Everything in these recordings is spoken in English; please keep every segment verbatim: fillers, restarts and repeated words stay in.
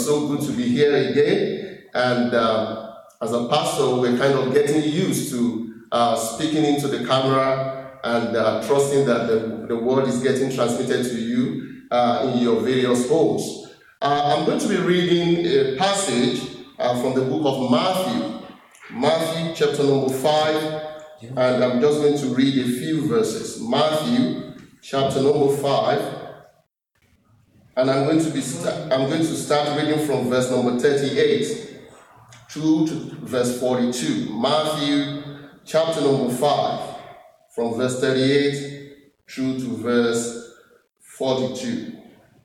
It's so good to be here again. And uh, as a pastor, we're kind of getting used to uh, speaking into the camera and uh, trusting that the, the word is getting transmitted to you uh, in your various homes. Uh, I'm going to be reading a passage uh, from the book of Matthew, Matthew chapter number five, and I'm just going to read a few verses. Matthew chapter number five. And I'm going to be st- I'm going to start reading from verse number thirty-eight through to verse forty-two. Matthew chapter number five, from verse thirty-eight through to verse forty-two.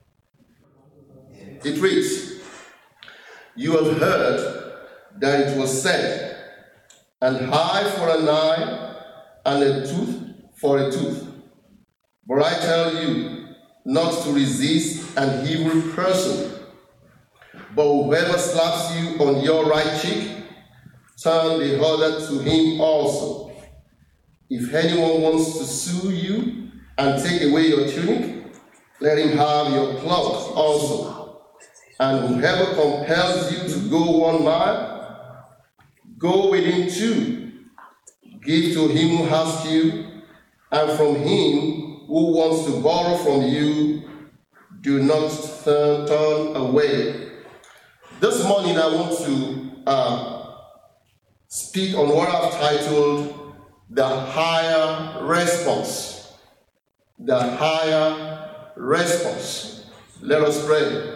It reads, "You have heard that it was said, an eye for an eye and a tooth for a tooth. But I tell you, not to resist an evil person, but whoever slaps you on your right cheek, turn the other to him also. If anyone wants to sue you and take away your tunic, let him have your cloak also. And whoever compels you to go one mile, go with him two. Give to him who asks you, and from him who wants to borrow from you, do not turn, turn away." This morning I want to uh, speak on what I've titled the higher response. The higher response. Let us pray.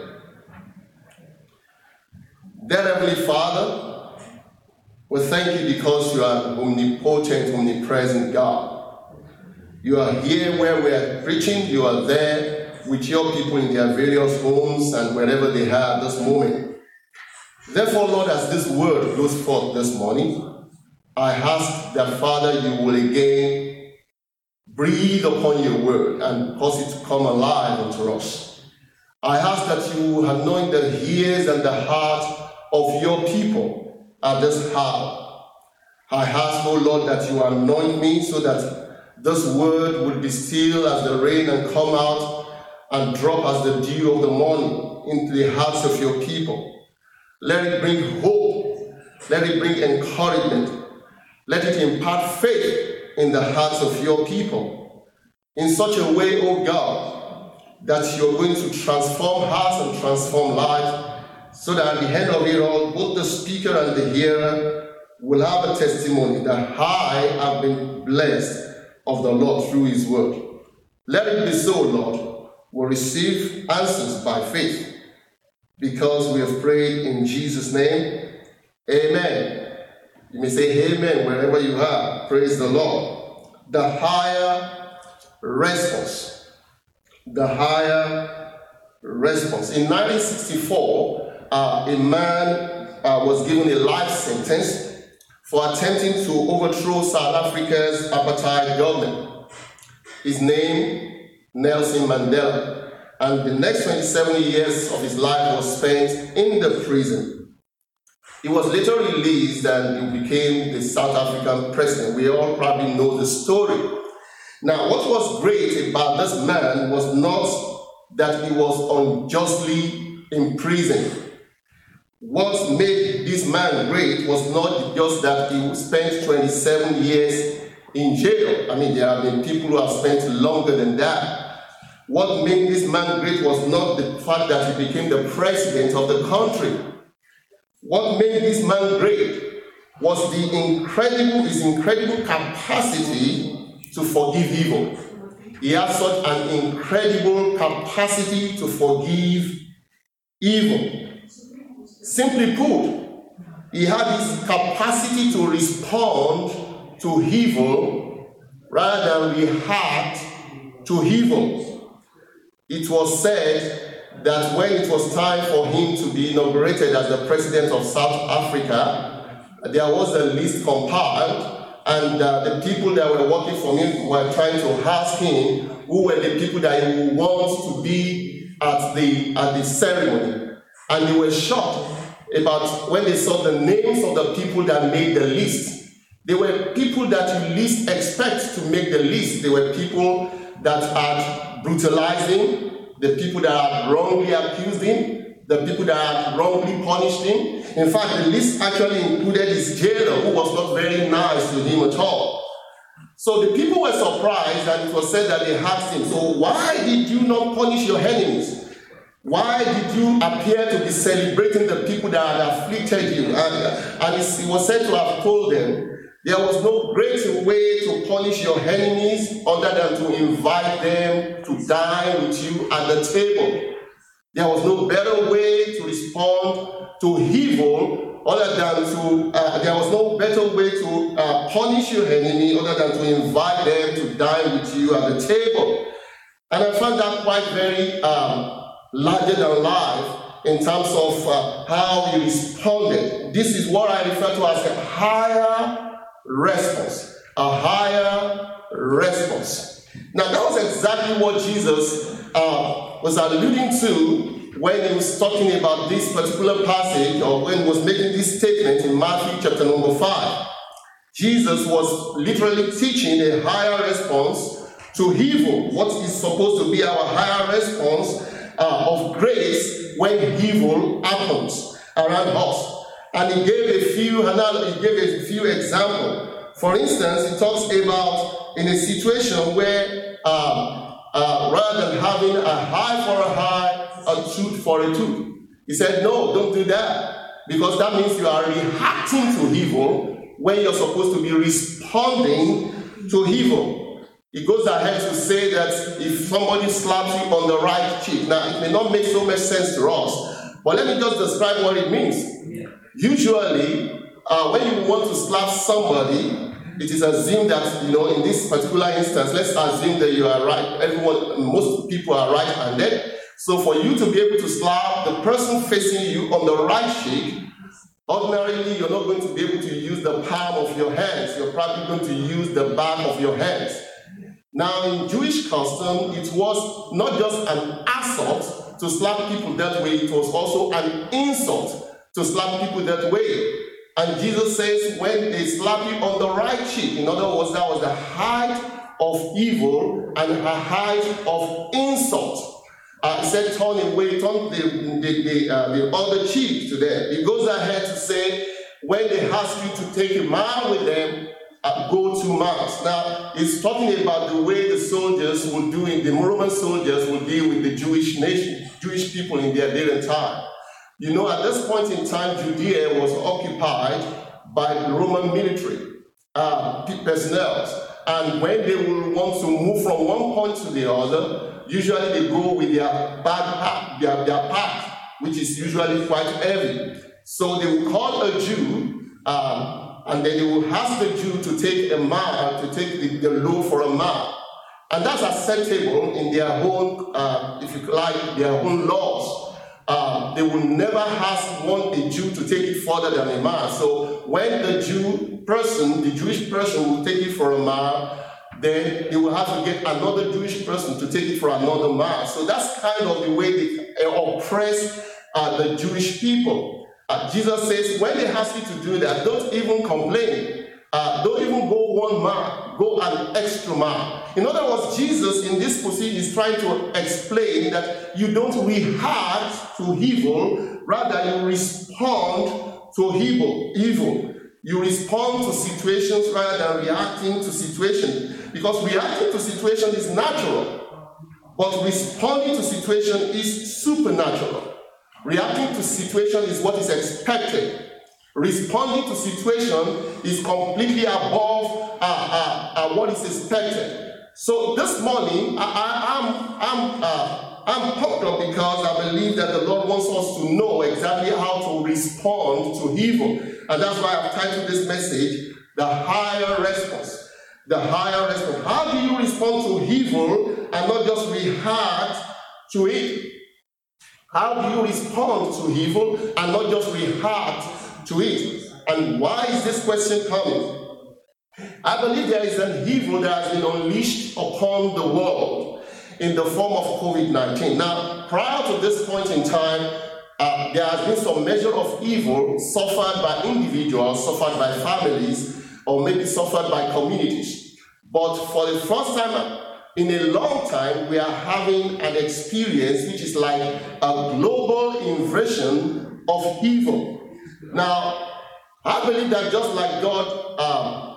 Dear Heavenly Father, we thank you because you are omnipotent, omnipresent God. You are here where we are preaching. You are there with your people in their various homes and wherever they are at this moment. Therefore, Lord, as this word goes forth this morning, I ask that, Father, you will again breathe upon your word and cause it to come alive unto us. I ask that you will anoint the ears and the heart of your people at this hour. I ask, oh Lord, that you anoint me so that this word would be still as the rain and come out and drop as the dew of the morning into the hearts of your people. Let it bring hope. Let it bring encouragement. Let it impart faith in the hearts of your people in such a way, O God, that you're going to transform hearts and transform lives, so that at the end of it all, both the speaker and the hearer will have a testimony that I have been blessed of the Lord through his word. Let it be so, Lord. We'll receive answers by faith, because we have prayed in Jesus' name. Amen. You may say amen wherever you are. Praise the Lord. The higher response. The higher response. In nineteen sixty-four, uh, a man uh, was given a life sentence for attempting to overthrow South Africa's apartheid government. His name, Nelson Mandela. And the next twenty-seven years of his life was spent in the prison. He was later released and he became the South African president. We all probably know the story. Now, what was great about this man was not that he was unjustly imprisoned. What made this man great was not just that he spent twenty-seven years in jail. I mean, there have been people who have spent longer than that. What made this man great was not the fact that he became the president of the country. What made this man great was the incredible, his incredible capacity to forgive evil. He had such an incredible capacity to forgive evil. Simply put, he had this capacity to respond to evil rather than react to evil. It was said that when it was time for him to be inaugurated as the president of South Africa, there was a list compiled, and uh, the people that were working for him were trying to ask him who were the people that he would want to be at the, at the ceremony. And they were shocked about when they saw the names of the people that made the list. They were people that you least expect to make the list. They were people that had brutalized him, the people that had wrongly accused him, the people that had wrongly punished him. In fact, the list actually included his jailer, who was not very nice to him at all. So the people were surprised, and it was said that they asked him, so why did you not punish your enemies? Why did you appear to be celebrating the people that had afflicted you? And, and it was said to have told them, there was no greater way to punish your enemies other than to invite them to dine with you at the table. There was no better way to respond to evil other than to, uh, there was no better way to uh, punish your enemy other than to invite them to dine with you at the table. And I found that quite very um, larger than life in terms of uh, how he responded. This is what I refer to as a higher response. A higher response. Now that was exactly what Jesus uh, was alluding to when he was talking about this particular passage, or when he was making this statement in Matthew chapter number five. Jesus was literally teaching a higher response to evil. What is supposed to be our higher response uh, of grace when evil happens around us. And he gave a few, he gave a few examples. For instance, he talks about in a situation where um, uh, rather than having a eye for a eye, a tooth for a tooth. He said, no, don't do that, because that means you are reacting to evil when you're supposed to be responding to evil. He goes ahead to say that if somebody slaps you on the right cheek, now it may not make so much sense to us, but let me just describe what it means. Yeah. Usually, uh, when you want to slap somebody, it is assumed that, you know, in this particular instance, let's assume that you are right. Everyone, most people are right-handed. So for you to be able to slap the person facing you on the right cheek, ordinarily you're not going to be able to use the palm of your hands. You're probably going to use the back of your hands. Now in Jewish custom, it was not just an assault to slap people that way, it was also an insult to slap people that way. And Jesus says when they slap you on the right cheek, in other words, that was the height of evil and a height of insult. Uh, he said, turn away, turn the, the, the, uh, the other cheek to them. He goes ahead to say, when they ask you to take a mile with them, uh, go two miles. Now, he's talking about the way the soldiers will do it, the Roman soldiers will deal with the Jewish nation, Jewish people in their day and time. You know, at this point in time, Judea was occupied by the Roman military uh, personnel. And when they will want to move from one point to the other, usually they go with their backpack, their, their pack, which is usually quite heavy. So they will call a Jew, um, and then they will ask the Jew to take a mile, to take the, the load for a mile. And that's acceptable in their own, uh, if you like, their own laws. Uh, they will never ask one a Jew to take it further than a mile. So when the Jew person, the Jewish person will take it for a mile, then they will have to get another Jewish person to take it for another mile. So that's kind of the way they oppress uh, the Jewish people. Uh, Jesus says, when they ask you to do that, don't even complain. Uh, don't even go one mile, go an extra mile. In other words, Jesus in this position is trying to explain that you don't react to evil, rather you respond to evil. evil. You respond to situations rather than reacting to situations. Because reacting to situations is natural, but responding to situation is supernatural. Reacting to situation is what is expected. Responding to situation is completely above uh, uh, uh, what is expected. So this morning, I, I, I'm, I'm, uh, I'm pumped up because I believe that the Lord wants us to know exactly how to respond to evil. And that's why I've titled this message, The Higher Response. The higher response. How do you respond to evil and not just react to it? How do you respond to evil and not just react to it? And why is this question coming? I believe there is an evil that has been unleashed upon the world in the form of covid nineteen. Now, prior to this point in time, uh, there has been some measure of evil suffered by individuals, suffered by families, or maybe suffered by communities. But for the first time in a long time, we are having an experience which is like a global invasion of evil. Now, I believe that just like God um,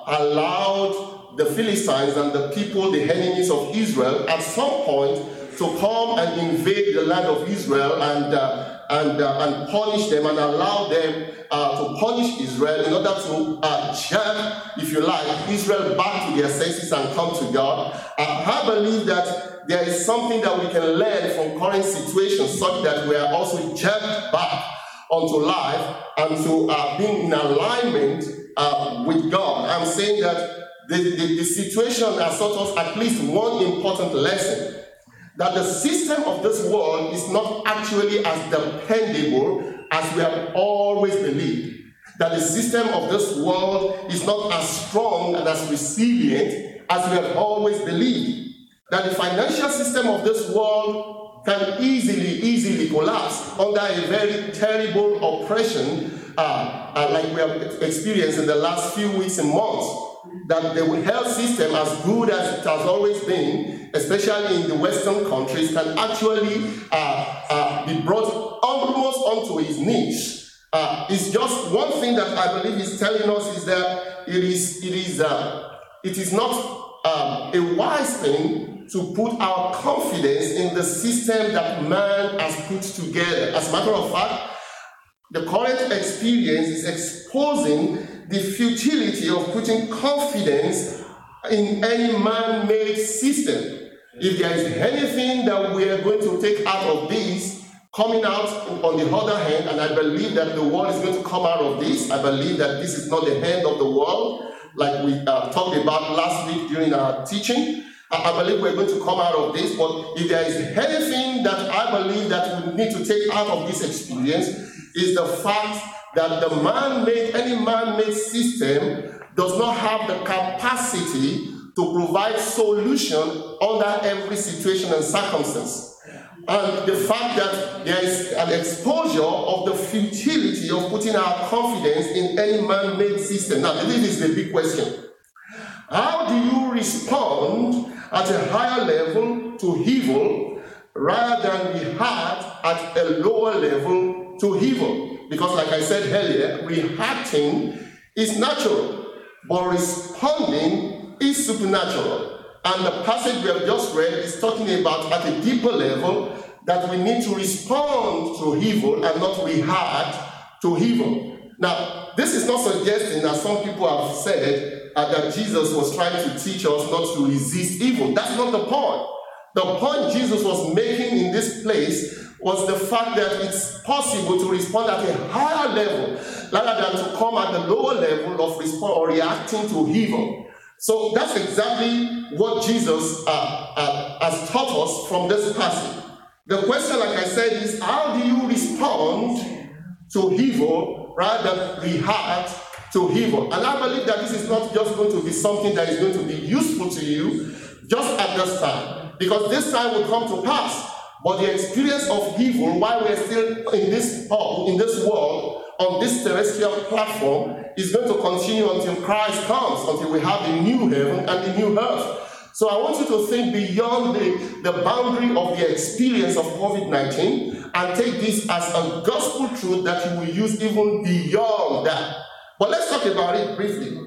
allowed the Philistines and the people, the enemies of Israel, at some point to come and invade the land of Israel and uh, and uh, and punish them and allow them uh, to punish Israel in order to uh, jerk, if you like, Israel back to their senses and come to God. Uh, I believe that there is something that we can learn from current situations such that we are also jerked back onto life and to uh, being in alignment uh, with God. I'm saying that the, the, the situation has taught us at least one important lesson, that the system of this world is not actually as dependable as we have always believed. That the system of this world is not as strong and as resilient as we have always believed. That the financial system of this world can easily, easily collapse under a very terrible oppression uh, uh, like we have experienced in the last few weeks and months. That the health system, as good as it has always been, especially in the Western countries, can actually uh, uh, be brought almost onto its knees. Uh, it's just one thing that I believe is telling us is that it is it is uh, it is not um, a wise thing to put our confidence in the system that man has put together. As a matter of fact, the current experience is exposing the futility of putting confidence in any man-made system. If there is anything that we are going to take out of this, coming out on the other hand, and I believe that the world is going to come out of this, I believe that this is not the end of the world, like we uh, talked about last week during our teaching. I believe we're going to come out of this, but if there is anything that I believe that we need to take out of this experience, is the fact that the man-made, any man-made system does not have the capacity to provide solution under every situation and circumstance. And the fact that there is an exposure of the futility of putting our confidence in any man-made system. Now, this is the big question. How do you respond at a higher level to evil rather than react at a lower level to evil? Because like I said earlier, reacting is natural, but responding is supernatural. And the passage we have just read is talking about at a deeper level that we need to respond to evil and not react to evil. Now, this is not suggesting that some people have said uh, that Jesus was trying to teach us not to resist evil. That's not the point. The point Jesus was making in this place was the fact that it's possible to respond at a higher level rather than to come at the lower level of respond or reacting to evil. So that's exactly what Jesus uh, uh, has taught us from this passage. The question, like I said, is how do you respond to evil rather than react to evil? And I believe that this is not just going to be something that is going to be useful to you just at this time, because this time will come to pass. But the experience of evil, while we're still in this in this world, on this terrestrial platform, is going to continue until Christ comes, until we have the new heaven and the new earth. So I want you to think beyond the, the boundary of the experience of COVID nineteen and take this as a gospel truth that you will use even beyond that. But let's talk about it briefly.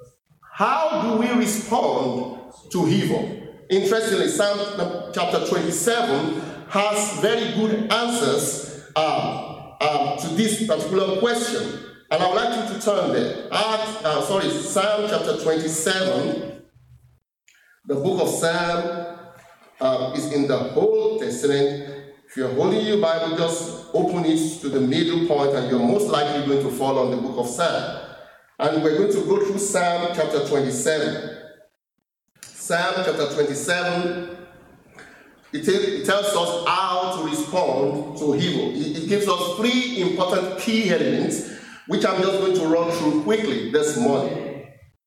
How do we respond to evil? Interestingly, Psalm chapter twenty-seven has very good answers uh, uh, to this particular question. And I would like you to turn there. At, uh, sorry, Psalm chapter twenty-seven. The book of Psalm uh, is in the Old Testament. If you're holding your Bible, just open it to the middle point and you're most likely going to fall on the book of Psalm. And we're going to go through Psalm chapter twenty-seven. Psalm chapter twenty-seven, it, it tells us how to respond to evil. It, it gives us three important key elements, which I'm just going to run through quickly this morning.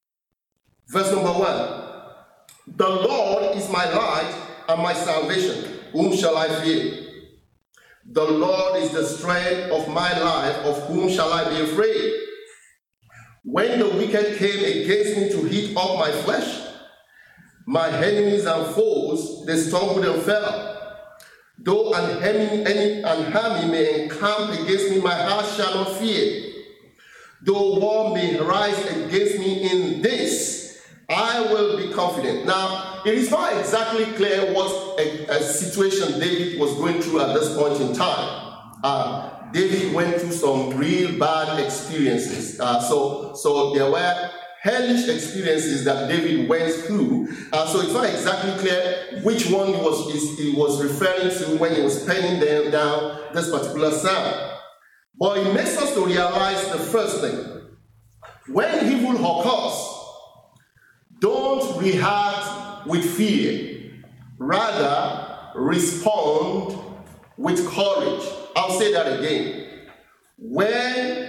Verse number one. The Lord is my light and my salvation. Whom shall I fear? The Lord is the strength of my life. Of whom shall I be afraid? When the wicked came against me to eat up my flesh, My enemies and foes, they stumbled and fell. Though an enemy, an army may encamp against me, my heart shall not fear. Though war may rise against me in this, I will be confident. Now, it is not exactly clear what a, a situation David was going through at this point in time. Uh, David went through some real bad experiences. Uh, so, so there were hellish experiences that David went through. Uh, so it's not exactly clear which one he was, he was referring to when he was penning them down this particular psalm. But it makes us to realize the first thing. When evil occurs, don't react with fear. Rather, respond with courage. I'll say that again. When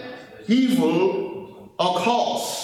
evil occurs,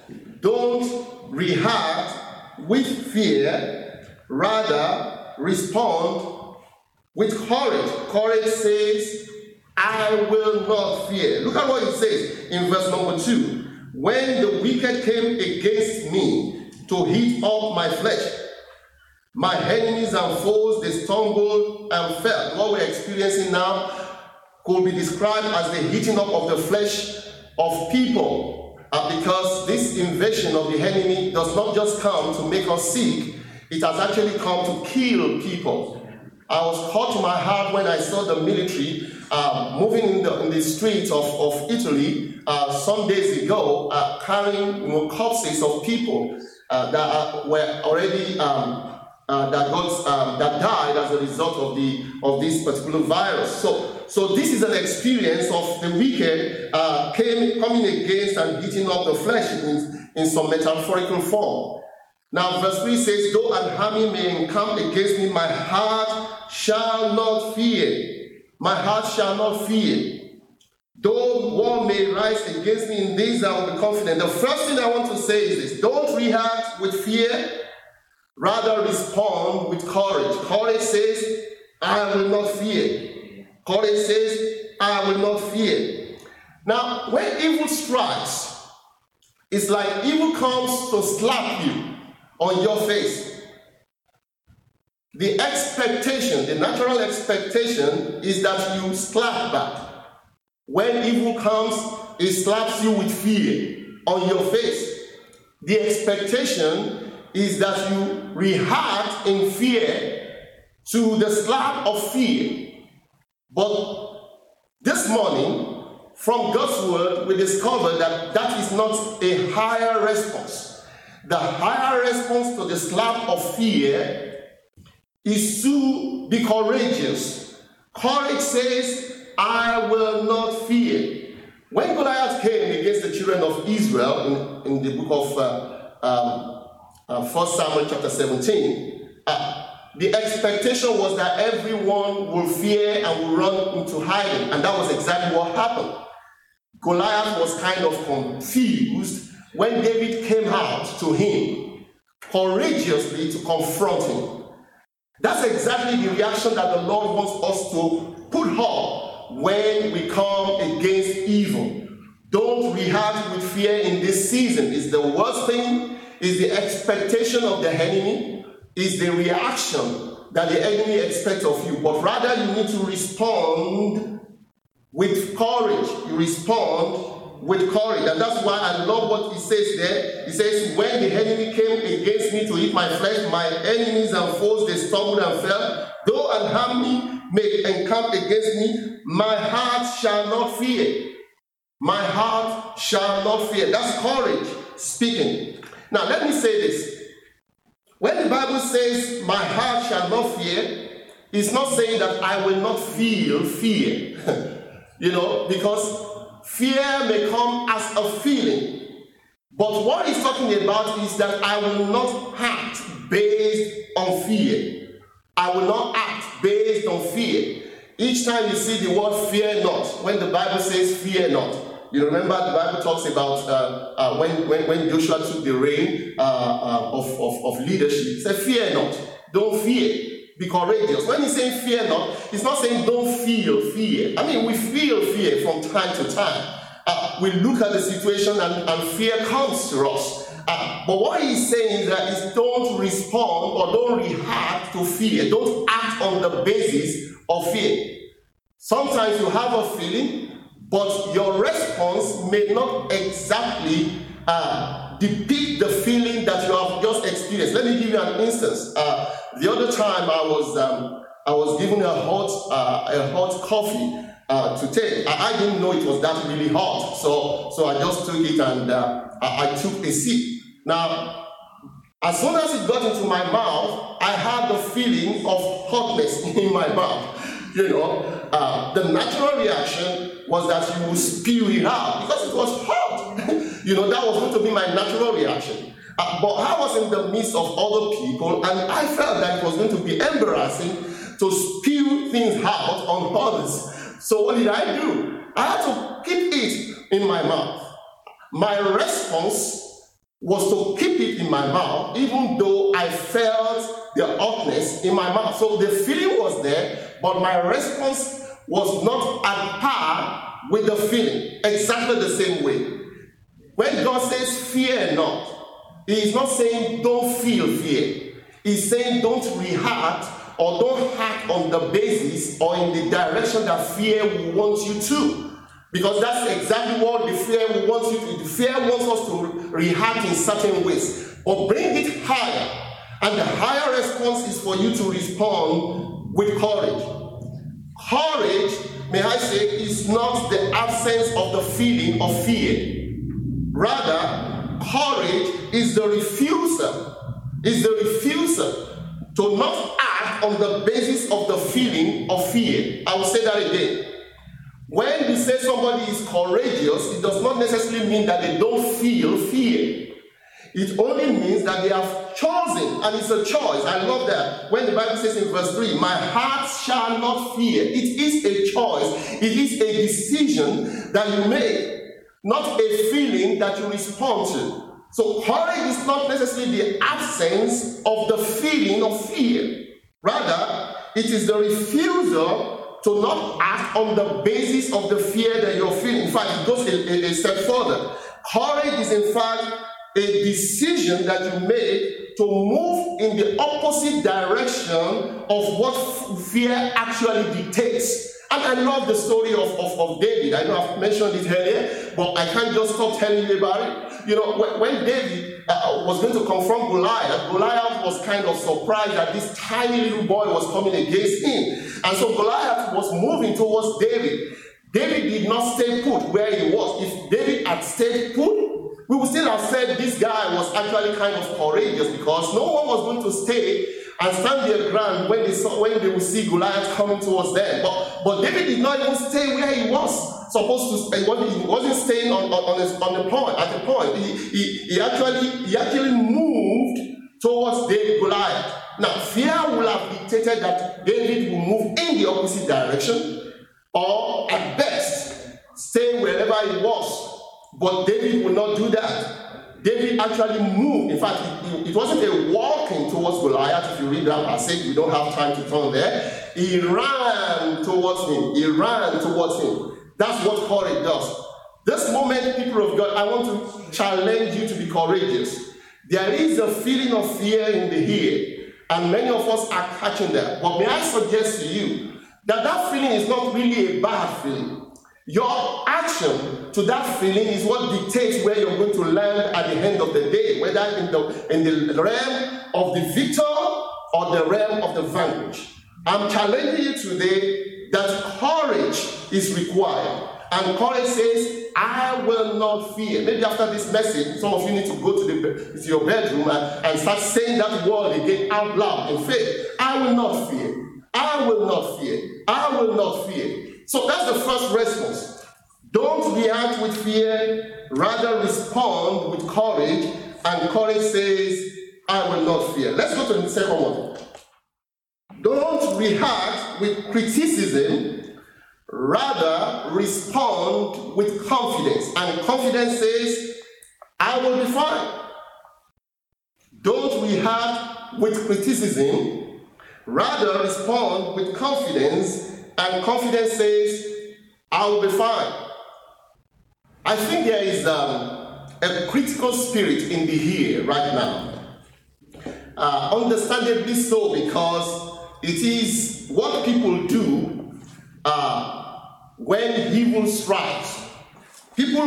don't react with fear, rather respond with courage. Courage says, I will not fear. Look at what it says in verse number two. When the wicked came against me to eat up my flesh, my enemies and foes, they stumbled and fell. What we're experiencing now could be described as the eating up of the flesh of people. Uh, because this invasion of the enemy does not just come to make us sick, it has actually come to kill people. I was caught to my heart when I saw the military uh, moving in the, in the streets of, of Italy uh, some days ago, uh, carrying you know, corpses of people uh, that uh, were already um, uh, that got um, that died as a result of the of this particular virus. So. So this is an experience of the wicked uh, came, coming against and beating up the flesh in, in some metaphorical form. Now verse three says, though an army may encamp against me, my heart shall not fear. My heart shall not fear. Though war may rise against me, in this I will be confident. The first thing I want to say is this: don't react with fear, rather respond with courage. Courage says, I will not fear. Courage says, I will not fear. Now, when evil strikes, it's like evil comes to slap you on your face. The expectation, the natural expectation is that you slap back. When evil comes, it slaps you with fear on your face. The expectation is that you react in fear to the slap of fear. But this morning, from God's word, we discover that that is not a higher response. The higher response to the slap of fear is to be courageous. Courage says, I will not fear. When Goliath came against the children of Israel in, in the book of uh, um, uh, First Samuel chapter seventeen, uh, the expectation was that everyone will fear and will run into hiding. And that was exactly what happened. Goliath was kind of confused when David came out to him courageously to confront him. That's exactly the reaction that the Lord wants us to put up when we come against evil. Don't react with fear in this season. It's the worst thing, is the expectation of the enemy, is the reaction that the enemy expects of you, but rather you need to respond with courage. You respond with courage, and that's why I love what he says there. He says, when the enemy came against me to eat my flesh, my enemies and foes, they stumbled and fell. Though an army may encamp against me, my heart shall not fear. My heart shall not fear. That's courage speaking. Now let me say this. When the Bible says, my heart shall not fear, it's not saying that I will not feel fear. You know, because fear may come as a feeling. But what he's talking about is that I will not act based on fear. I will not act based on fear. Each time you see the word fear not, when the Bible says fear not, you remember the Bible talks about uh, uh, when, when, when Joshua took the reign uh, uh, of, of, of leadership. He said, fear not. Don't fear. Be courageous. When he's saying fear not, he's not saying don't feel fear. I mean, we feel fear from time to time. Uh, we look at the situation and, and fear comes to us. Uh, but what he's saying is that is don't respond or don't react to fear. Don't act on the basis of fear. Sometimes you have a feeling, but your response may not exactly uh, depict the feeling that you have just experienced. Let me give you an instance. Uh, the other time I was um, I was given a hot uh, a hot coffee uh, to take. I, I didn't know it was that really hot, so so I just took it and uh, I, I took a sip. Now, as soon as it got into my mouth, I had the feeling of hotness in my mouth. You know, uh, the natural reaction was that you would spew it out because it was hot. You know, that was going to be my natural reaction. Uh, but I was in the midst of other people, and I felt that it was going to be embarrassing to spew things out on others. So what did I do? I had to keep it in my mouth. My response was to keep it in my mouth, even though I felt the hotness in my mouth. So the feeling was there, but my response was not at par with the feeling, exactly the same way. When God says fear not, He is not saying don't feel fear. He's saying don't react or don't act on the basis or in the direction that fear will want you to. Because that's exactly what the fear wants you to. The fear wants us to react in certain ways. But bring it higher. And the higher response is for you to respond with courage. Courage, may I say, is not the absence of the feeling of fear. Rather, courage is the refusal, is the refusal to not act on the basis of the feeling of fear. I will say that again. When we say somebody is courageous, it does not necessarily mean that they don't feel fear. It only means that they have chosen, and it's a choice. I love that. When the Bible says in verse three, my heart shall not fear. It is a choice. It is a decision that you make, not a feeling that you respond to. So courage is not necessarily the absence of the feeling of fear. Rather, it is the refusal to not act on the basis of the fear that you're feeling. In fact, it goes a, a, a step further. Courage is in fact a decision that you make to move in the opposite direction of what fear actually dictates. And I love the story of, of, of David. I know I've mentioned it earlier, but I can't just stop telling you about it. You know, when, when David uh, was going to confront Goliath, Goliath was kind of surprised that this tiny little boy was coming against him. And so Goliath was moving towards David. David did not stay put where he was. If David had stayed put, we would still have said this guy was actually kind of courageous, because no one was going to stay and stand their ground when they saw, when they would see Goliath coming towards them. But, but David did not even stay where he was supposed to stay. He wasn't staying on, on, on, his, on the point, at the point. He, he, he, actually, he actually moved towards David Goliath. Now, fear will have dictated that David will move in the opposite direction, or at best, stay wherever he was. But David would not do that. David actually moved. In fact, it, it wasn't a walking towards Goliath. If you read that passage, we don't have time to turn there. He ran towards him. He ran towards him. That's what courage does. This moment, people of God, I want to challenge you to be courageous. There is a feeling of fear in the here, and many of us are catching that. But may I suggest to you that that feeling is not really a bad feeling. Your action to that feeling is what dictates where you're going to land at the end of the day, whether in the, in the realm of the victor or the realm of the vanquished. I'm challenging you today that courage is required. And courage says, I will not fear. Maybe after this message, some of you need to go to, the, to your bedroom and, and start saying that word again out loud in faith. I will not fear. I will not fear. I will not fear. So that's the first response. Don't react with fear, rather respond with courage, and courage says, I will not fear. Let's go to the second one. Don't react with criticism, rather respond with confidence. And confidence says, I will be fine. Don't react with criticism, rather respond with confidence. And confidence says, I will be fine. I think there is um, a critical spirit in the here, right now. Uh, understandably so, because it is what people do uh, when evil strikes. People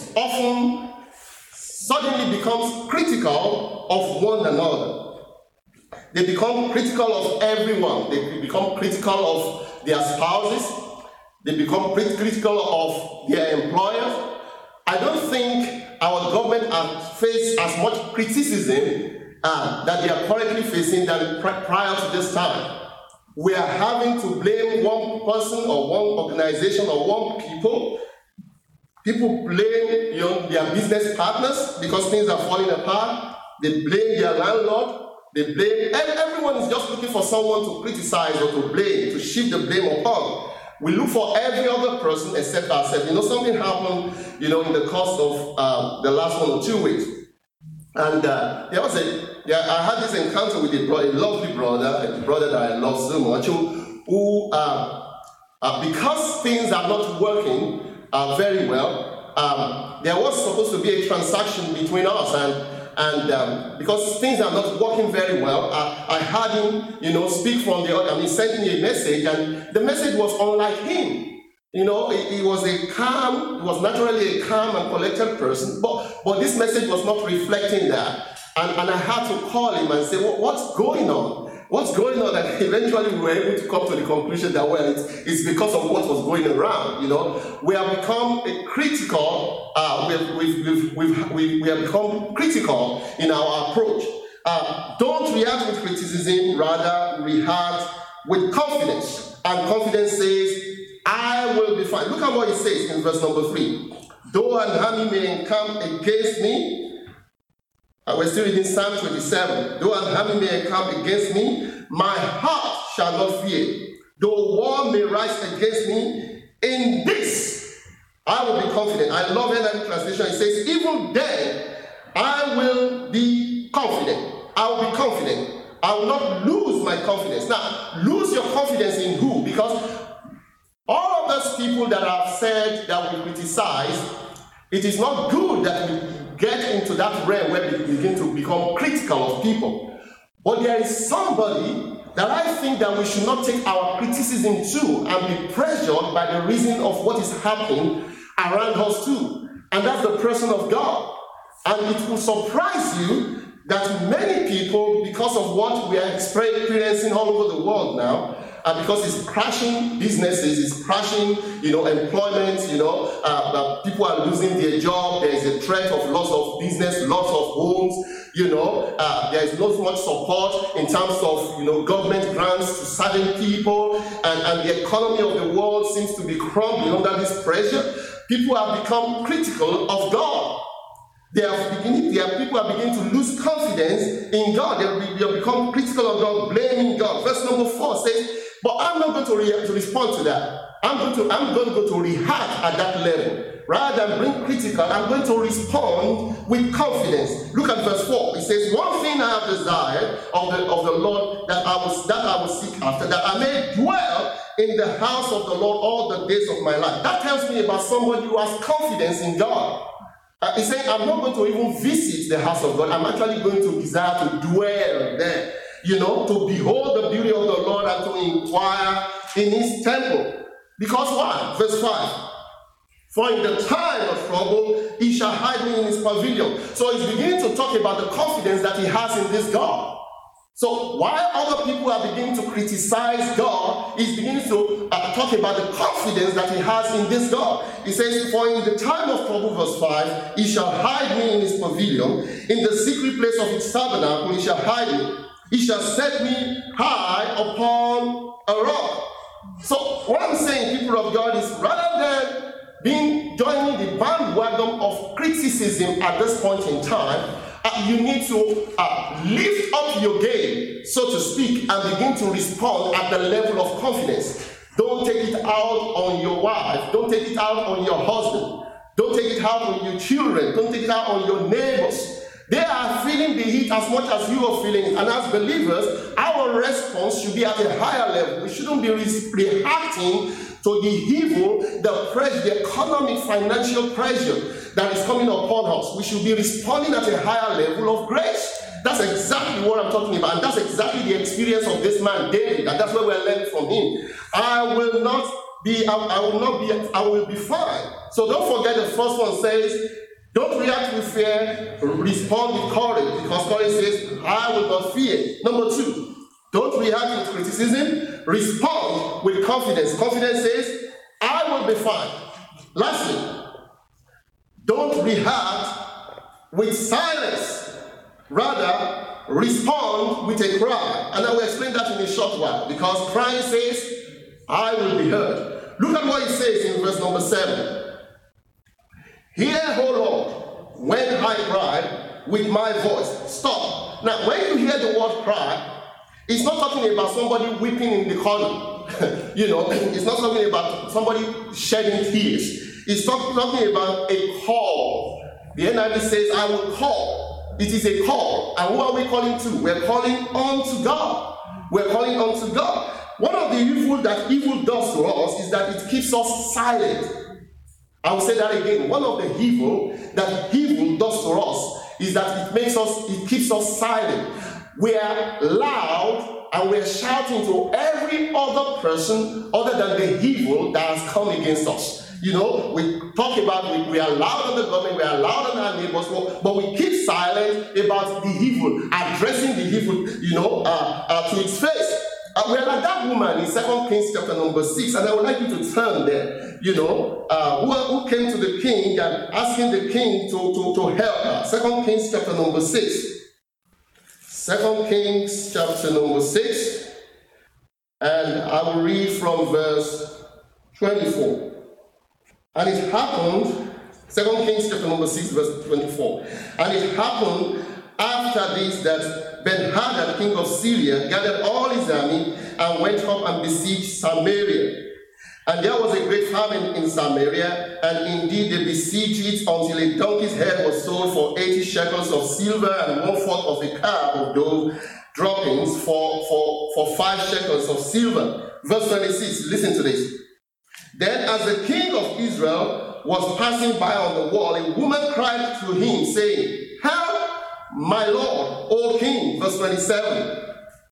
often suddenly become critical of one another. They become critical of everyone. They become critical of their spouses. They become critical of their employers. I don't think our government has faced as much criticism uh, that they are currently facing than pr- prior to this time. We are having to blame one person or one organization or one people. People blame, you know, their business partners because things are falling apart. They blame their landlord. They blame, everyone is just looking for someone to criticize or to blame, to shift the blame upon. We look for every other person except ourselves. You know, something happened, you know, in the course of uh, the last one or two weeks. And uh, there was a, yeah, I had this encounter with a, bro- a lovely brother, a brother that I love so much, who, who uh, uh, because things are not working uh, very well, um, there was supposed to be a transaction between us, and and um, because things are not working very well, uh, I had him, you know, speak from the other. I mean, he sent me a message, and the message was unlike him. You know, he, he was a calm, he was naturally a calm and collected person, but but this message was not reflecting that. And, and I had to call him and say, well, what's going on? What's going on? And eventually we were able to come to the conclusion that, well, it's, it's because of what was going around, you know. We have become a critical, uh, we've, we've, we've, we've, we, we have become critical in our approach. Uh, don't react with criticism, rather react with confidence. And confidence says, I will be fine. Look at what it says in verse number three. Though an army may encamp against me, Uh, we're still reading Psalm twenty-seven. Though an army may encamp against me, my heart shall not fear. Though war may rise against me, in this I will be confident. I love N I V translation. It says, even then I will be confident. I will be confident. I will not lose my confidence. Now, lose your confidence in who? Because all of those people that have said that we criticize, it is not good that we get into that realm where we begin to become critical of people. But there is somebody that I think that we should not take our criticism to and be pressured by the reason of what is happening around us too. And that's the person of God. And it will surprise you that many people, because of what we are experiencing all over the world now, Uh, because it's crashing businesses, it's crashing, you know, employment, you know, uh, uh, people are losing their job, there is a threat of loss of business, loss of homes, you know, uh, there is not much support in terms of, you know, government grants to certain people, and, and the economy of the world seems to be crumbling under this pressure. People have become critical of God. They are beginning, they are, people are beginning to lose confidence in God. They have, they have become critical of God, blaming God. Verse number four says, but I'm not going to, re- to respond to that. I'm going to, I'm going to go to react at that level. Rather than bring critical, I'm going to respond with confidence. Look at verse four. It says, one thing I have desired of the, of the Lord that I, was, that I will seek after, that I may dwell in the house of the Lord all the days of my life. That tells me about somebody who has confidence in God. Uh, he's saying, I'm not going to even visit the house of God. I'm actually going to desire to dwell there. You know, to behold the beauty of the Lord and to inquire in his temple. Because why? Verse five. For in the time of trouble, he shall hide me in his pavilion. So he's beginning to talk about the confidence that he has in this God. So while other people are beginning to criticize God, he's beginning to uh, talk about the confidence that he has in this God. He says, for in the time of trouble, verse five, he shall hide me in his pavilion. In the secret place of his tabernacle, he shall hide me. He shall set me high upon a rock. So what I'm saying, people of God, is rather than being joining the bandwagon of criticism at this point in time, uh, you need to uh, lift up your game, so to speak, and begin to respond at the level of confidence. Don't take it out on your wife. Don't take it out on your husband. Don't take it out on your children. Don't take it out on your neighbors. They are feeling the heat as much as you are feeling it. And as believers, our response should be at a higher level. We shouldn't be re- reacting to the evil, the pressure, the economic, financial pressure that is coming upon us. We should be responding at a higher level of grace. That's exactly what I'm talking about. And that's exactly the experience of this man, David. And that's what we're learning from him. I will not be, I, I will not be, I will be fine. So don't forget the first one says, don't react with fear, respond with courage. Because courage says, I will not fear. Number two, don't react with criticism, respond with confidence. Confidence says, I will be fine. Lastly, don't react with silence. Rather, respond with a cry. And I will explain that in a short while. Because crying says, I will be heard. Look at what it says in verse number seven. Hear, O Lord, when I cry with my voice. Stop. Now, when you hear the word cry, it's not talking about somebody weeping in the corner. You know, it's not talking about somebody shedding tears. It's talk, talking about a call. The N I V says, I will call. It is a call. And who are we calling to? We're calling unto God. We're calling unto God. One of the evil that evil does to us is that it keeps us silent. I will say that again. One of the evil that evil does to us is that it makes us, it keeps us silent. We are loud and we're shouting to every other person other than the evil that has come against us. You know, we talk about, we, we are loud on the government, we are loud on our neighbors, but we keep silent about the evil, addressing the evil, you know, uh, uh, to its face. Uh, we are like that woman in Second Kings chapter number six, and I would like you to turn there, you know, uh, who, who came to the king and asking the king to, to, to help her. Second Kings chapter number six. Second Kings chapter number six, and I will read from verse twenty-four. And it happened, Second Kings chapter number six, verse twenty-four. And it happened after this that Ben-Hadad, king of Syria, gathered all his army and went up and besieged Samaria. And there was a great famine in Samaria, and indeed they besieged it until a donkey's head was sold for eighty shekels of silver and one fourth of a calf of dove droppings for, for, for five shekels of silver. Verse twenty-six, listen to this. Then as the king of Israel was passing by on the wall, a woman cried to him, saying, Help, my lord, O king. Verse twenty-seven.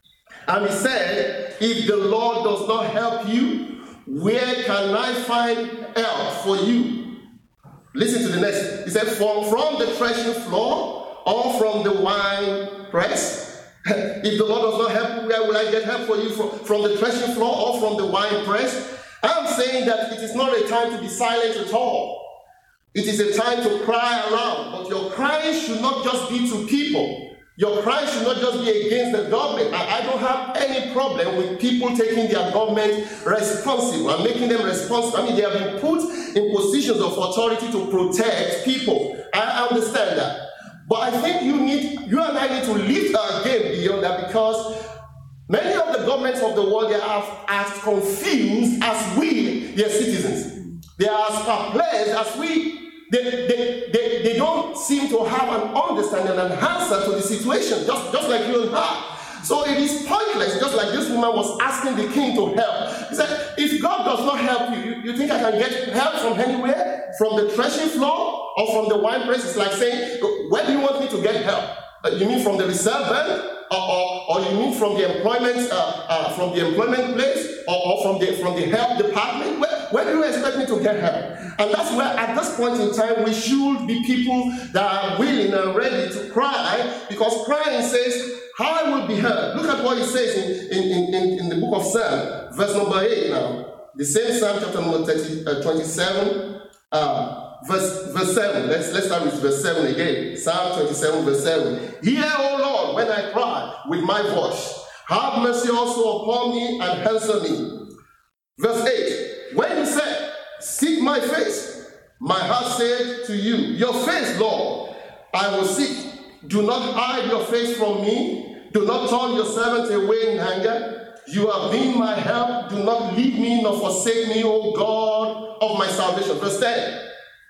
And he said, If the Lord does not help you, where can I find help for you? Listen to the next. He said, From, from the threshing floor or from the wine press? If the Lord does not help you, where will I get help for you? From, from the threshing floor or from the wine press? I'm saying that it is not a time to be silent at all. It is a time to cry aloud. But your crying should not just be to people. Your cry should not just be against the government. I, I don't have any problem with people taking their government responsible and making them responsible. I mean, they have been put in positions of authority to protect people. I understand that. But I think you need, you and I need to lift our game beyond that, because many of the governments of the world, they are as confused as we, their citizens. They are as perplexed as we. They, they, they, they don't seem to have an understanding and an answer to the situation, just, just like you and I. So it is pointless, just like this woman was asking the king to help. He said, if God does not help you, you, you think I can get help from anywhere? From the threshing floor or from the wine press? It's like saying, where do you want me to get help? Uh, you mean from the reserve bank? Or, or, or you mean from the employment, uh, uh, from the employment place, or, or from the from the health department? Where, where do you expect me to get help? And that's where, at this point in time, we should be people that are willing and ready to cry, because crying says, "I will be heard." Look at what it says in in, in, in the book of Psalm, verse number eight. Now, the same Psalm, chapter number thirty, uh, twenty-seven. Uh, Verse, verse seven. Let's, let's start with verse seven again. Psalm twenty-seven, verse seven. Hear, O Lord, when I cry with my voice. Have mercy also upon me and answer me. Verse eight. When you said, Seek my face, my heart said to you, Your face, Lord, I will seek. Do not hide your face from me. Do not turn your servant away in anger. You have been my help. Do not leave me nor forsake me, O God of my salvation. Verse ten.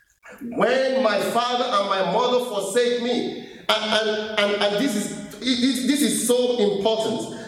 When my father and my mother forsake me, and, and, and, and this is it, it, this is so important.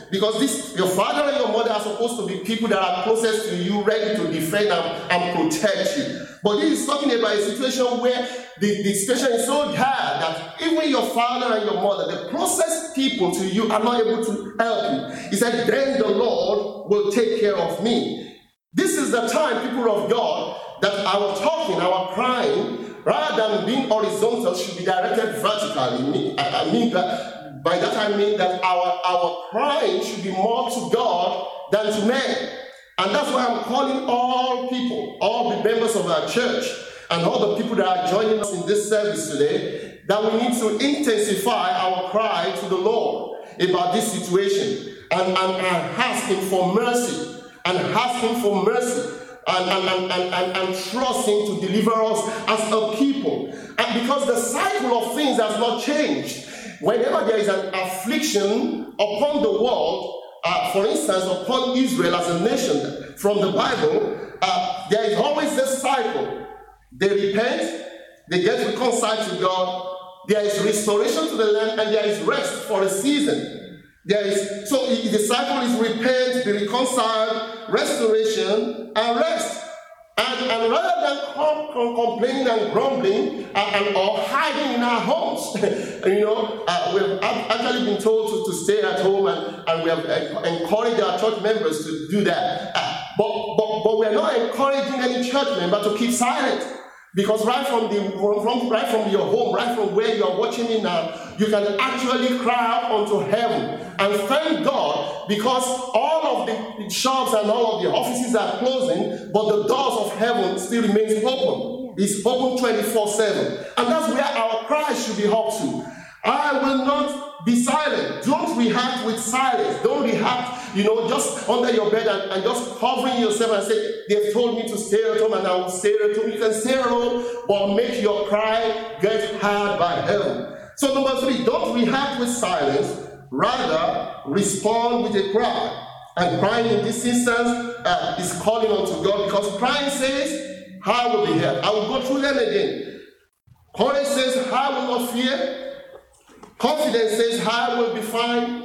Because this, your father and your mother are supposed to be people that are closest to you, ready to defend and, and protect you. But this is talking about a situation where the, the situation is so hard that even your father and your mother, the closest people to you, are not able to help you. He said, then the Lord will take care of me. This is the time, people of God, that our talking, our crying, rather than being horizontal, should be directed vertically. I mean that, by that I mean that our, our crying should be more to God than to men. And that's why I'm calling all people, all the members of our church, and all the people that are joining us in this service today, that we need to intensify our cry to the Lord about this situation and, and, and ask Him for mercy, and ask Him for mercy. And, and, and, and, and, and trust Him to deliver us as a people. And because the cycle of things has not changed, whenever there is an affliction upon the world, uh, for instance, upon Israel as a nation from the Bible, uh, there is always this cycle. They repent, they get reconciled to God, there is restoration to the land, and there is rest for a season. There is, so the cycle is repent, be reconciled, restoration, and rest. And, and rather than com- com- complaining and grumbling and, and or hiding in our homes, you know, uh, we've actually been told to, to stay at home, and, and we have uh, encouraged our church members to do that. Uh, but, but, but we're not encouraging any church member to keep silent. Because right from the from right from your home, right from where you are watching me now, you can actually cry out unto heaven and thank God, because all of the shops and all of the offices are closing, but the doors of heaven still remains open. It's open twenty-four seven. And that's where our cry should be up to. I will not be silent. Don't react with silence. Don't react, you know, just under your bed and, and just covering yourself and say, they've told me to stay at home and I will stay at home. You can stay at home, but make your cry get heard by heaven. So number three, don't react with silence. Rather, respond with a cry. And crying in this instance uh, is calling unto God, because crying says, I will be heard. I will go through them again. Courage says, I will not fear. Confidence says, I will be fine.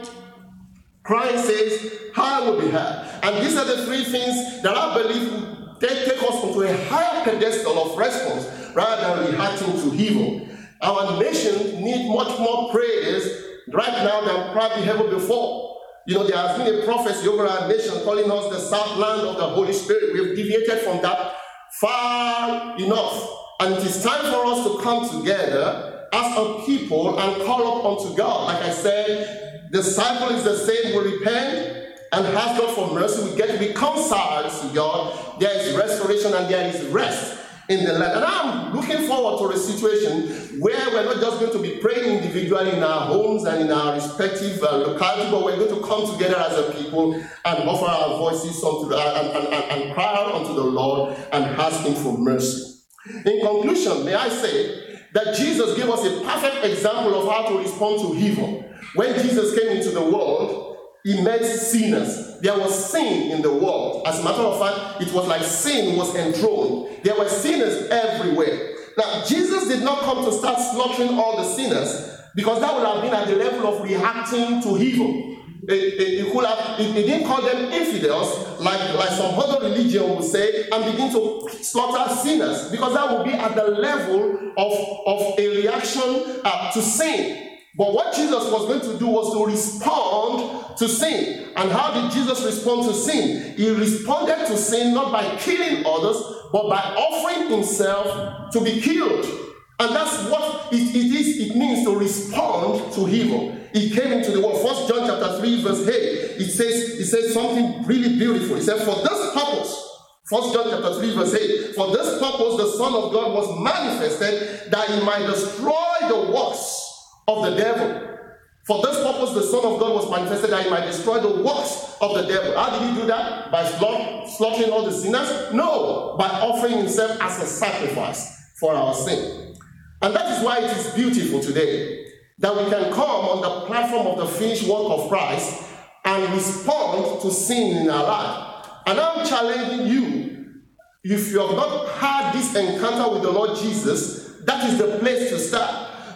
Crying says, I will be heard. And these are the three things that I believe will take, take us onto a higher pedestal of response rather than reacting to evil. Our nation needs much more praise right now than probably ever before. You know, there has been a prophecy over our nation calling us the Southland of the Holy Spirit. We have deviated from that far enough. And it is time for us to come together as a people and call up unto God. Like I said, the cycle is the same. We repent and ask God for mercy. We get reconciled to God. There is restoration and there is rest in the land. And I'm looking forward to a situation where we're not just going to be praying individually in our homes and in our respective uh, localities, but we're going to come together as a people and offer our voices unto the, and, and, and, and cry out unto the Lord and ask Him for mercy. In conclusion, may I say that Jesus gave us a perfect example of how to respond to evil. When Jesus came into the world, He met sinners. There was sin in the world. As a matter of fact, it was like sin was enthroned. There were sinners everywhere. Now, Jesus did not come to start slaughtering all the sinners, because that would have been at the level of reacting to evil. He could have, he didn't call them infidels, like, like some other religion would say, and begin to slaughter sinners, because that would be at the level of, of a reaction uh, to sin. But what Jesus was going to do was to respond to sin. And how did Jesus respond to sin? He responded to sin not by killing others, but by offering Himself to be killed. And that's what it, it is. It means to respond to evil. He came into the world. First John chapter three, verse eight. It says, it says something really beautiful. It says, for this purpose, First John chapter three, verse eight. For this purpose the Son of God was manifested, that He might destroy the works of the devil. For this purpose the Son of God was manifested, that He might destroy the works of the devil. How did He do that? By slaughtering all the sinners? No, by offering Himself as a sacrifice for our sin. And that is why it is beautiful today that we can come on the platform of the finished work of Christ and respond to sin in our life. And I'm challenging you, if you have not had this encounter with the Lord Jesus, that is the place to start.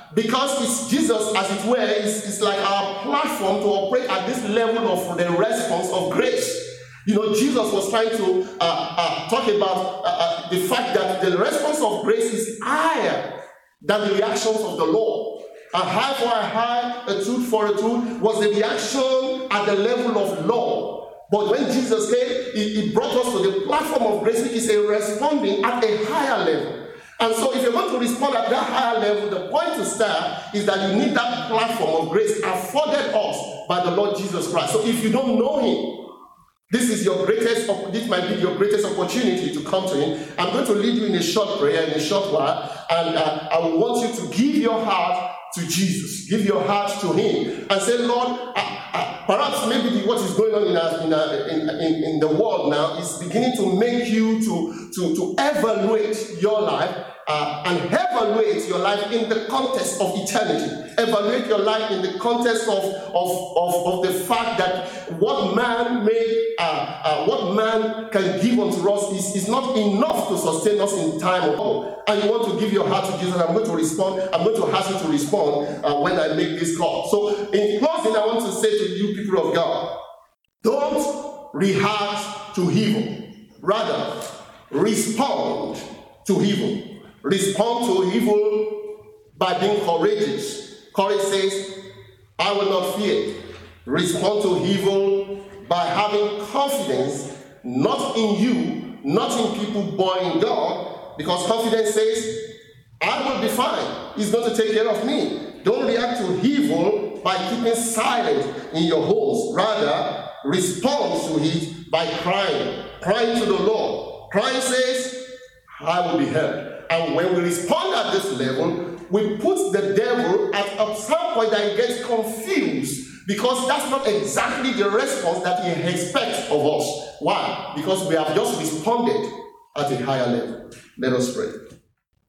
because it's Jesus, as it were, is, is like our platform to operate at this level of the response of grace. You know, Jesus was trying to uh, uh, talk about uh, uh, the fact that the response of grace is higher than the reactions of the law. A high for a high, a truth for a truth was the reaction at the level of law. But when Jesus came, he, he brought us to the platform of grace, which is a responding at a higher level. And so if you're going to respond at that higher level, the point to start is that you need that platform of grace afforded us by the Lord Jesus Christ. So if you don't know him, this is your greatest, this might be your greatest opportunity to come to him. I'm going to lead you in a short prayer, in a short while, and uh, I want you to give your heart to Jesus. Give your heart to him and say, Lord, uh, uh, perhaps maybe what is going on in, our, in, our, in, in, in the world now is beginning to make you to, to, to evaluate your life uh, and evaluate your life in the context of eternity. Evaluate your life in the context of, of, of, of the fact that what man may, uh, uh, what man can give unto us is, is not enough to sustain us in time of hope. And you want to give your heart to Jesus. I'm going to respond. I'm going to ask you to respond uh, when I make this call. So in closing, I want to say to you, people of God, don't react to evil. Rather, respond to evil. Respond to evil by being courageous. Courage says, I will not fear. Respond to evil by having confidence, not in you, not in people, but in God, because confidence says, I will be fine. He's going to take care of me. Don't react to evil by keeping silent in your homes. Rather, respond to it by crying. Crying to the Lord. Crying says, I will be heard. And when we respond at this level, we put the devil at a some point that he gets confused, because that's not exactly the response that he expects of us. Why? Because we have just responded at a higher level. Let us pray.